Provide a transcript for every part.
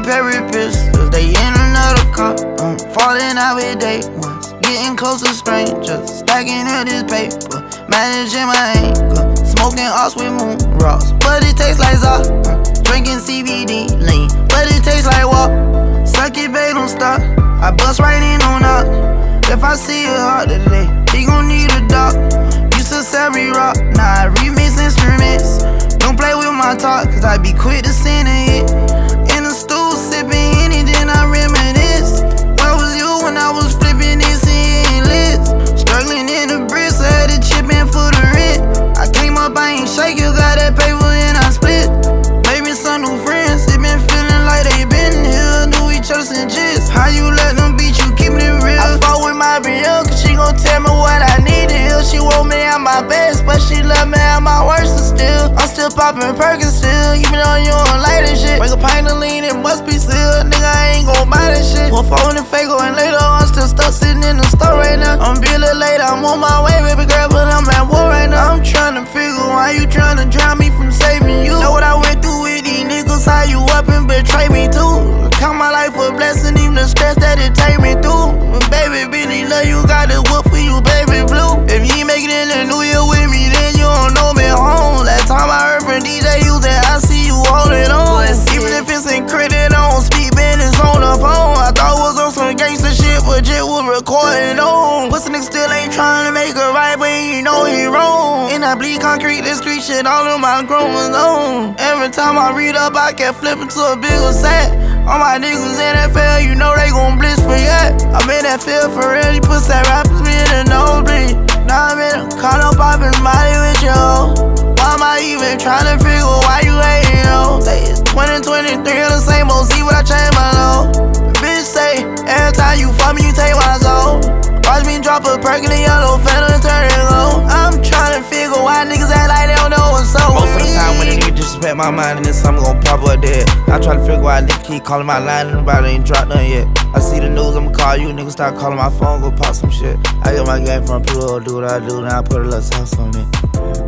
Perry pistols, they in another car. Falling out with day ones, getting close to strangers, stacking up this paper, managing my anger, smoking ox with moon rocks, but it tastes like Zah. Drinking CBD lean, but it tastes like walk. Suck it, babe, don't stop. I bust right in on up. If I see a heart today, he gon' need a doc. Used to sell rock, now I remix instruments. Don't play with my talk, cause I be quick to send a hit. In the stool, sipping Henny, then I reminisce. Where was you when I was flipping this in list? Struggling in the bricks, I had to chip in for the rent. I came up, I ain't shake, you got that paper and I split. Maybe some new friends, they been feeling like they been here, knew each other since gist. How you let them beat you, keeping it real? I fought with my BL, cause she gon' tell me what I need to heal. She want me at my best, but she love me at my worst still. I'm still popping Perkins still, even though you don't like that shit. Break a pint of lean, it must be still. Nigga, I ain't gon' buy that shit. One phone and Fago and later, I'm still stuck sitting in the store right now. I'm be a little late, I'm on my way, baby girl, but I'm at war right now. I'm tryna figure why you tryna drown me from saving you. Know what I went through with these niggas, how you up and betray me too. Count my life a blessing, even the stress that it take me through. But baby, Billy, love you, got the whoop for you, baby blue. If you ain't making it in the new year with me, then you don't know me home. Last time I heard from DJ, you said I see you holding on. Even if it's in credit, I don't speak business on the phone. I thought it was on some gangster shit, but just was recording on. Pussy nigga still ain't trying to make it right, but he know he wrong. And I bleed concrete, this street shit all in my chromosomes. Every time I read up, I can flip into a bigger set. All my niggas in NFL, you know they gon' blitz for yet. I'm in that field for real, you pussy rappers me in the nosebleed. Now I'm in a condo poppin' Molly with you. Why am I even tryna figure why you hating, yo? Say it's 2023 on the same old, see what I changed my low. Bitch say, every time you fuck me, you take my soul. Watch me drop a perk in the yellow, finna turn it low. I'm tryna figure why niggas act like they don't know what's up. Most of the time when a nigga disrespect my mind, and then something gon' pop up dead. I'm tryna figure why a nigga keep calling my line and nobody ain't dropped none yet. I see the news, I'ma call you, niggas start calling my phone, go pop some shit. I get my game from people, do what I do, now I put a little sauce on it.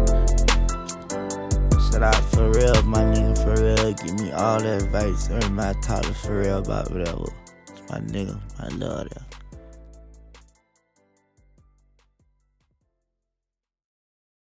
Shout out for real, my nigga, for real. Give me all the advice, every my talk for real about whatever. It's my nigga, I love that.